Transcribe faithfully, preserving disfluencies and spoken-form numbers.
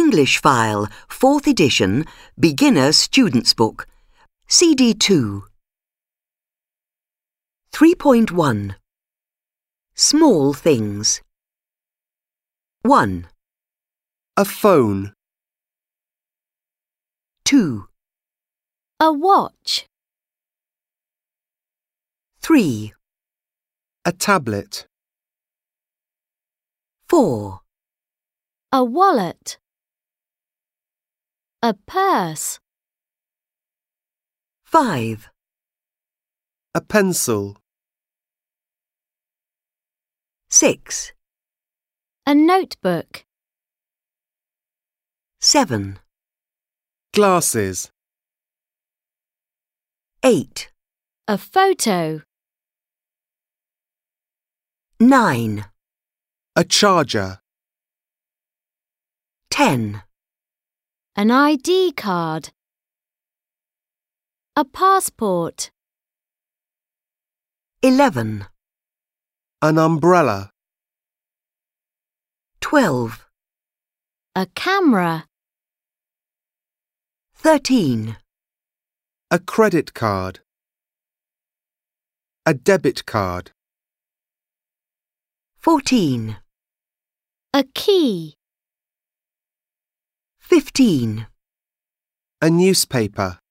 English File, fourth edition, Beginner Student's Book, C D two. three point one. Small things. one. A phone. two. A watch. three. A tablet. four. A wallet. A purse. five. A pencil. six. A notebook. seven. Glasses. eight. A photo. nine. A charger. ten. An I D card. A passport. eleven. An umbrella. twelve. A camera. thirteen. A credit card. A debit card. fourteen. A key. fifteen. A newspaper.